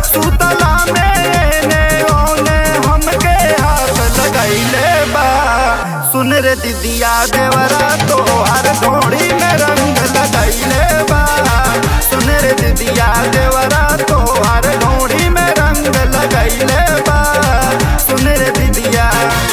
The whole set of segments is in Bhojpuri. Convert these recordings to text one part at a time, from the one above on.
सुतला में एने ओने हमके हाथ लगैले बा। सुन रे दीदिया देवरा तोहर ढोड़ी में रंग लगैले बा। सुन रे दीदिया देवरा तोहर ढोड़ी में रंग लगैले बा। सुन रे दीदिया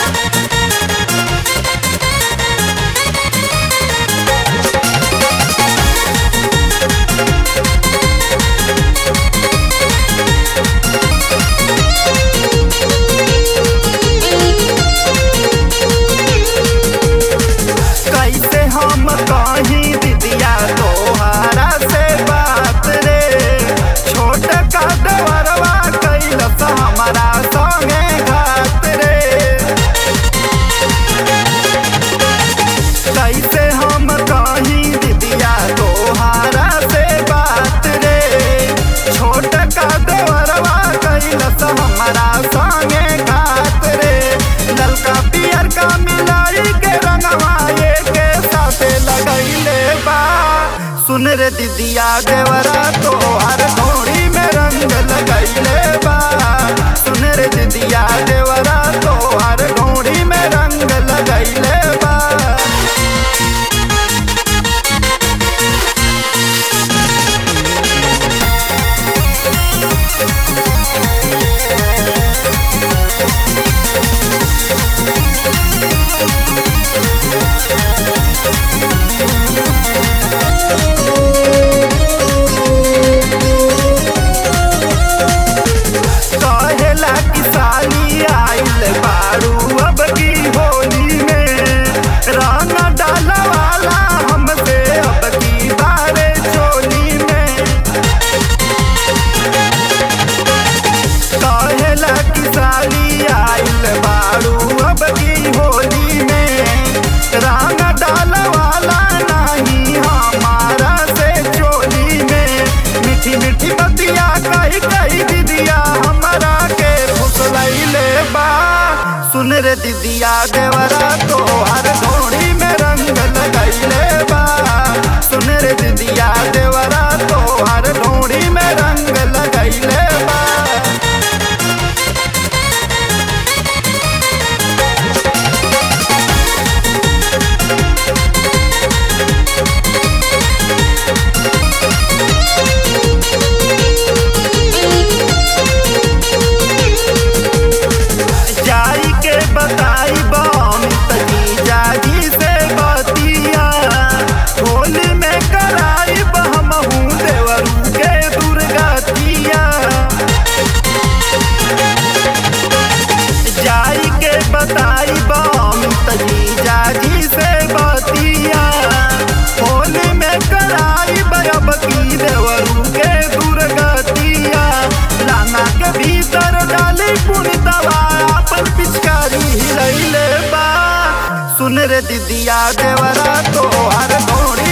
कैसे हम कहीं दीदिया तोहरा से बात रे। छोट का देवरवा कैलस हमारा संगे घात रे। कैसे हम कहीं दीदिया तोहरा से बात रे। छोट का देवरवा कैलस हमारा संगे घात रे। ललका पियर का मिलाई के रंगवा के साथे लगैले बा। सुन रे दीदिया देवरा तोहर ढोड़ी में रंग लगैले बा। सुन रे दीदिया देवरा तोहर ढोड़ी में रंग लगैले बा। कहेला कि साली आइल बारू अब की होली में। रंग डाला वाला हमसे अब की बारे चोली में। कहेला कि साली आइल बारू अब की होली में। रंग डाला वाला नहीं हमारा से चोली में। मीठी मीठी बतिया कही कही दीदिया हमरा के फुसलैले बा। सुन रे दीदिया देवरा तोहर ढोड़ी में रंग लगैले बा। सुन रे दीदिया देवरा तोहर ढोड़ी में रंग लगैले बा। जाई के बताई बमित जीजाजी से बतिया। होली में कराई हमहू देवरू के दुर्गतिया। जाई के बताई बमित जीजाजी से बतिया। होली में कराई अब की देवरू के दुर्गतिया। लाना के भीतर डाली पुनितवा अपन पिचकारी हिलैले बा। सुन रे दीदिया देवरा तोहर ढोड़ी